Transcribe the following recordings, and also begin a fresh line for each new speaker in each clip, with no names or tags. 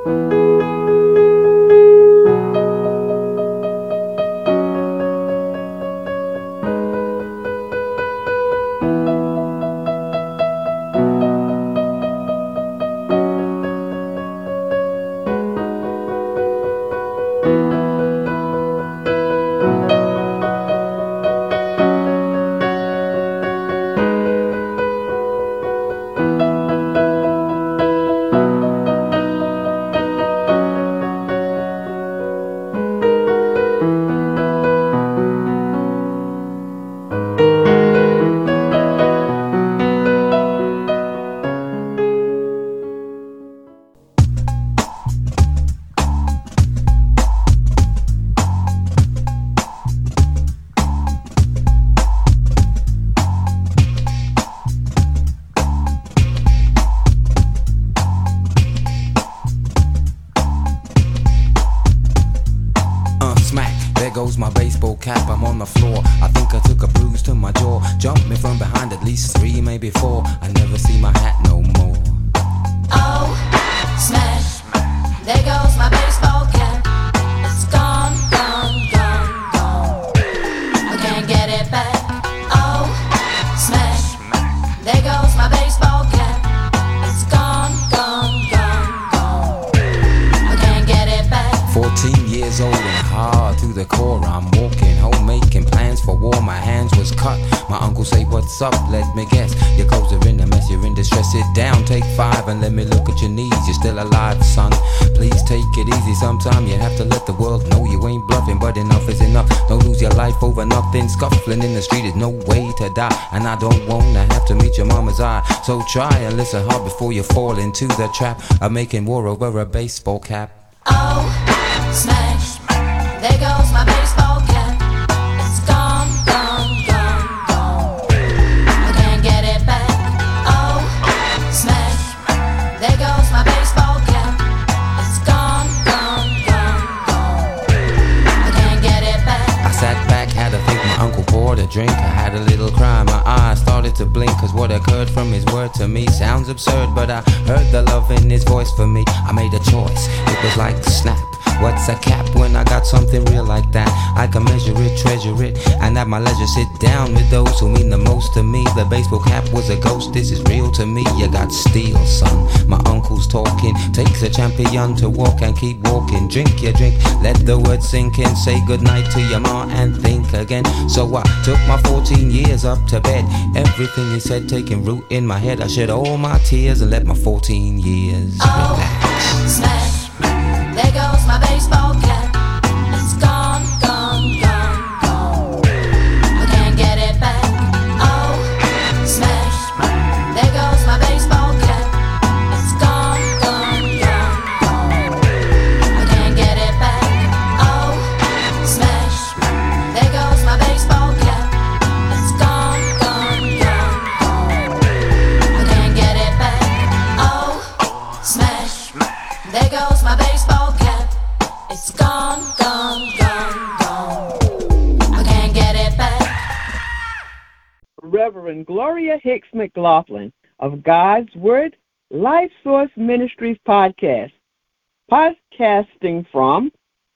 Smack, there goes my baseball cap, I'm on the floor. I think I took a bruise to my jaw. Jumped me from behind at least 3, maybe 4. I never see my hat no more.
Oh, smash, there goes my baseball cap. It's gone, gone, gone, gone. I can't get it back. Oh, smash, there goes my baseball cap. It's gone, gone, gone, gone. I can't get it back.
14 years old and hard to the core. I'm walking home making plans for war. My hands was cut. My uncle say, what's up? Let me guess. Your clothes are in a mess, you're in distress. Sit down, take 5 and let me look at your knees. You're still alive, son. Please take it easy. Sometime you have to let the world know you ain't bluffing, but enough is enough. Don't lose your life over nothing. Scuffling in the street is no way to die, and I don't wanna have to meet your mama's eye. So try and listen hard before you fall into the trap of making war over a baseball cap.
Oh, smash, there goes my baseball cap. It's gone, gone, gone, gone. I can't get it back. Oh, smash, there goes my baseball cap. It's gone, gone, gone, gone. I can't get it back.
I sat back, had to think. My uncle poured a drink. I had a little cry. My eyes started to blink, cause what occurred from his word to me sounds absurd, but I heard the love in his voice for me. I made a choice. It was like snap. What's a cap when I got something real like that? I can measure it, treasure it, and at my leisure sit down with those who mean the most to me. The baseball cap was a ghost, this is real to me. You got steel, son. My uncle's talking. Takes a champion to walk and keep walking. Drink your drink, let the words sink in. Say goodnight to your ma and think again. So I took my 14 years up to bed. Everything he said taking root in my head. I shed all my tears and let my 14 years relax.
Smash, there goes my baseball cap. It's gone, gone, gone, gone. I can't get it back. Oh, smash, there goes my baseball cap. It's gone, gone, gone, gone. I can't get it back. Oh, smash, there goes my baseball cap. It's gone, gone, gone, gone. I can't get it back. Oh, smash, there goes my baseball cap. It's gone, gone, gone, gone. I can't get it back.
Reverend Gloria Hicks McLaughlin of God's Word Life Source Ministries podcast, podcasting from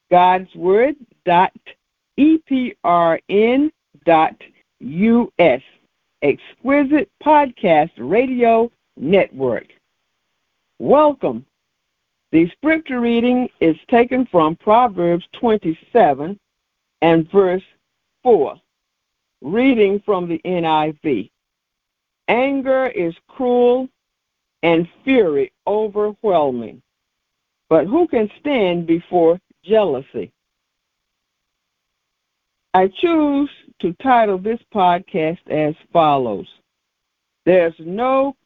godsword.eprn.us, Exquisite Podcast Radio Network. Welcome. The scripture reading is taken from Proverbs 27 and verse 4, reading from the NIV. Anger is cruel and fury overwhelming, but who can stand before jealousy? I choose to title this podcast as follows: There's no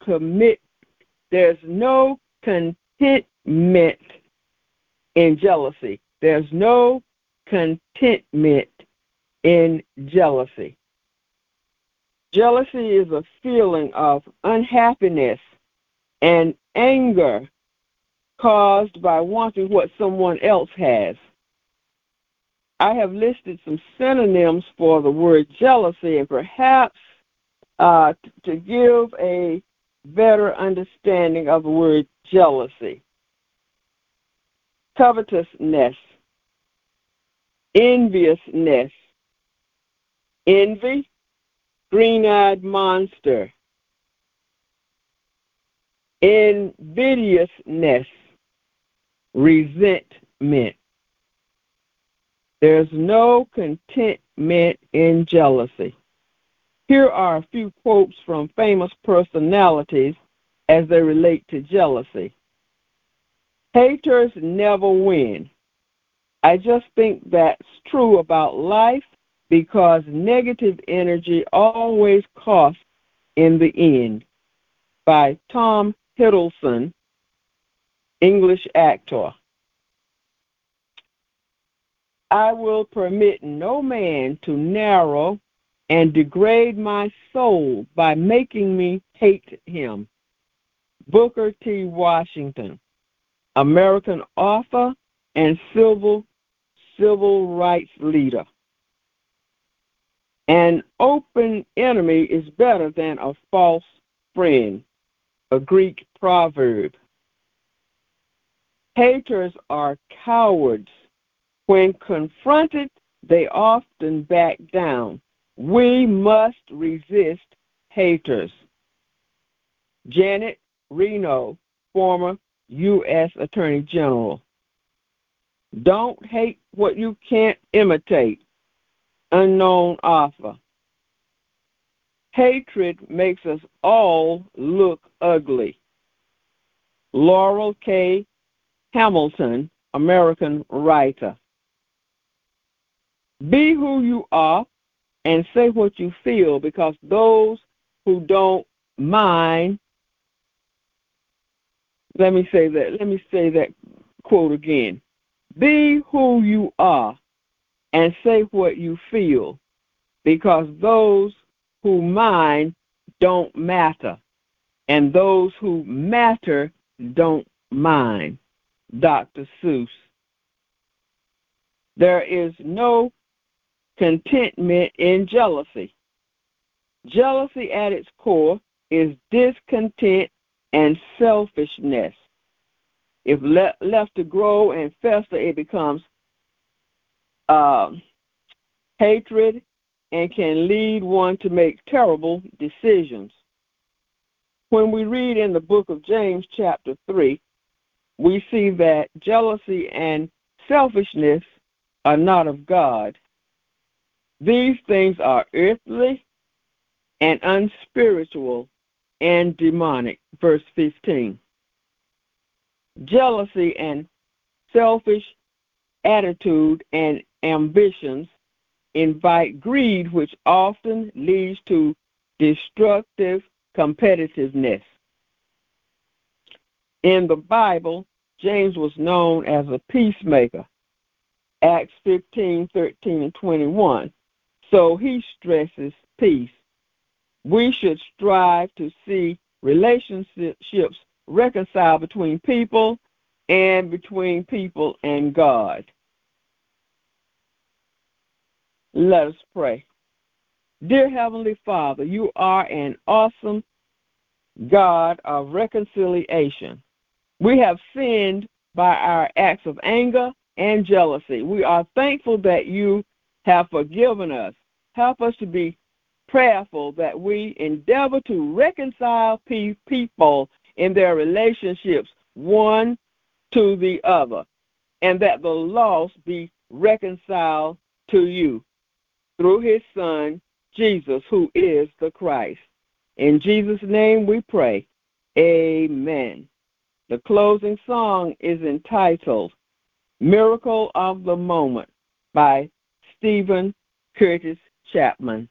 contentment in jealousy. There's no contentment in jealousy. Jealousy is a feeling of unhappiness and anger caused by wanting what someone else has. I have listed some synonyms for the word jealousy, and perhaps to give a better understanding of the word jealousy. covetousness, enviousness, envy, green-eyed monster, invidiousness, resentment. There's no contentment in jealousy. Here are a few quotes from famous personalities as they relate to jealousy. Haters never win. I just think that's true about life because negative energy always costs in the end. By Tom Hiddleston, English actor. I will permit no man to narrow and degrade my soul by making me hate him. Booker T. Washington, American author and civil rights leader. An open enemy is better than a false friend, a Greek proverb. Haters are cowards. When confronted, they often back down. We must resist haters. Janet Reno, former U.S. Attorney General. Don't hate what you can't imitate. Unknown author. Hatred makes us all look ugly. Laurel K. Hamilton, American writer. Be who you are and say what you feel, because those who don't mind, let me say that quote again. Be who you are and say what you feel, because those who mind don't matter, and those who matter don't mind. Dr. Seuss. There is no contentment in jealousy. Jealousy at its core is discontent and selfishness. If left to grow and fester, it becomes hatred and can lead one to make terrible decisions. When we read in the book of James chapter 3, we see that jealousy and selfishness are not of God. These things are earthly and unspiritual and demonic. Verse 15. Jealousy and selfish attitude and ambitions invite greed, which often leads to destructive competitiveness. In the Bible, James was known as a peacemaker. Acts 15, 13, and 21. So he stresses peace. We should strive to see relationships reconcile between people and between people and God. Let us pray. Dear Heavenly Father, you are an awesome God of reconciliation. We have sinned by our acts of anger and jealousy. We are thankful that you have forgiven us. Help us to be prayerful that we endeavor to reconcile people in their relationships one to the other, and that the lost be reconciled to you through his Son, Jesus, who is the Christ. In Jesus' name we pray. Amen. The closing song is entitled Miracle of the Moment by Stephen Curtis Chapman.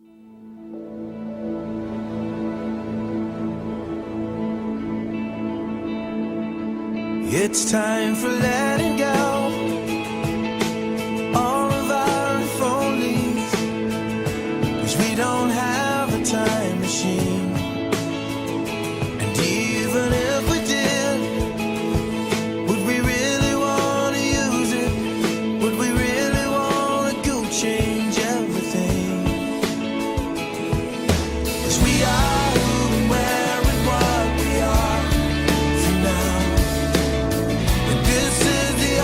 It's time for letting go all of our follies, 'cause we don't have a time machine. And even if we did, would we really want to use it? Would we really want to go change everything? 'Cause we are who and where and what we are for now. And this is the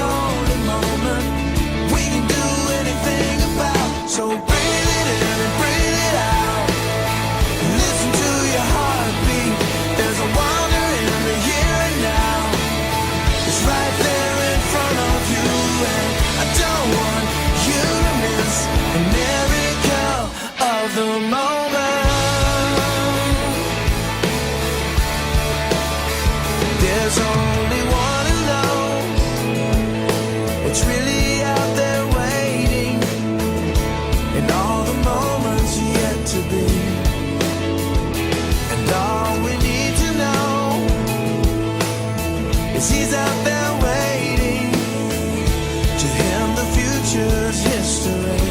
There's only one who knows what's really out there waiting, and all the moments yet to be. And all we need to know is he's out there waiting. To him the future's history,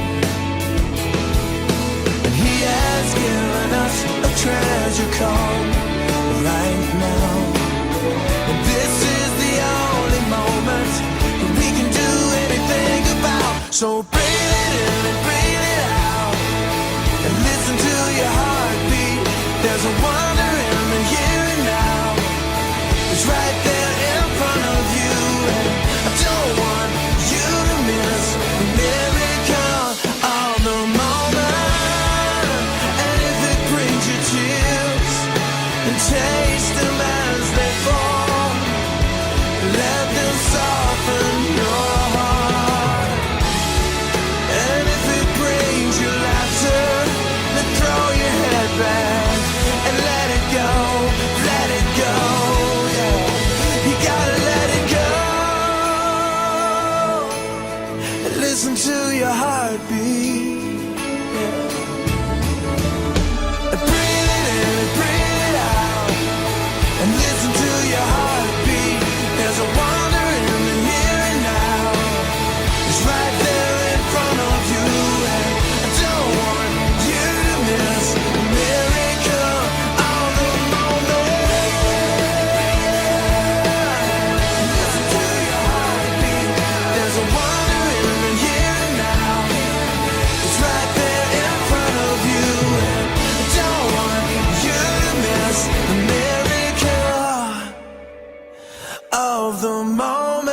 and he has given us a treasure called right now. And this is the only moment that we can do anything about. So breathe it in and breathe it out, and listen to your heartbeat. There's a wonder in the here and now. It's right there in front of you, and I don't want you to miss the miracle of the moment. And if it brings you chills, then taste them as they fall. Let them soften your heart. And if it brings you laughter, then throw your head back and let it go, let it go. Yeah, you gotta let it go. And listen to your heartbeat. Yeah. And breathe it in and breathe it out, and listen to your heartbeat. There's a wonder in the here and now. It's right there in front of you, and I don't want you to miss the miracle of the moment. Listen to your heartbeat. There's a wonder in the here and now. It's right there in front of you, and I don't want you to miss the miracle of the moment.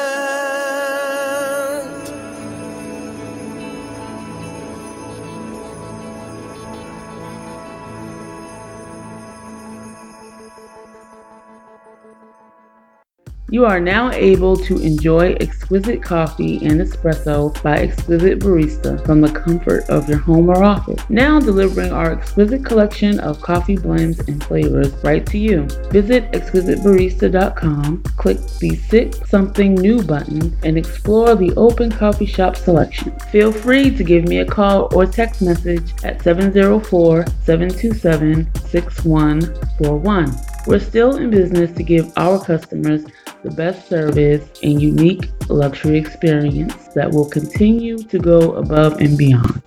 You are now able to enjoy exquisite coffee and espresso by Exquisite Barista from the comfort of your home or office. Now delivering our exquisite collection of coffee blends and flavors right to you. Visit exquisitebarista.com, click the Sip Something New button, and explore the open coffee shop selection. Feel free to give me a call or text message at 704-727-6141. We're still in business to give our customers the best service and unique luxury experience that will continue to go above and beyond.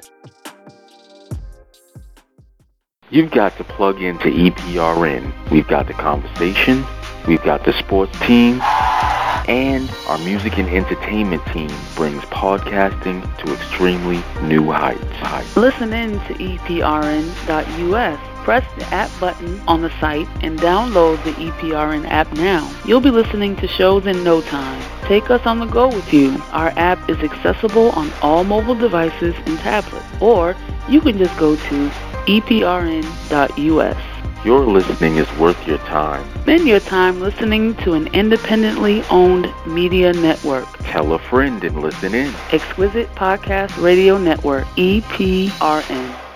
You've got to plug into EPRN. We've got the conversation, we've got the sports team, and our music and entertainment team brings podcasting to extremely new heights.
Listen in to EPRN.us. Press the app button on the site and download the EPRN app now. You'll be listening to shows in no time. Take us on the go with you. Our app is accessible on all mobile devices and tablets, or you can just go to EPRN.us.
Your listening is worth your time.
Spend your time listening to an independently owned media network.
Tell a friend and listen in.
Exquisite Podcast Radio Network, EPRN.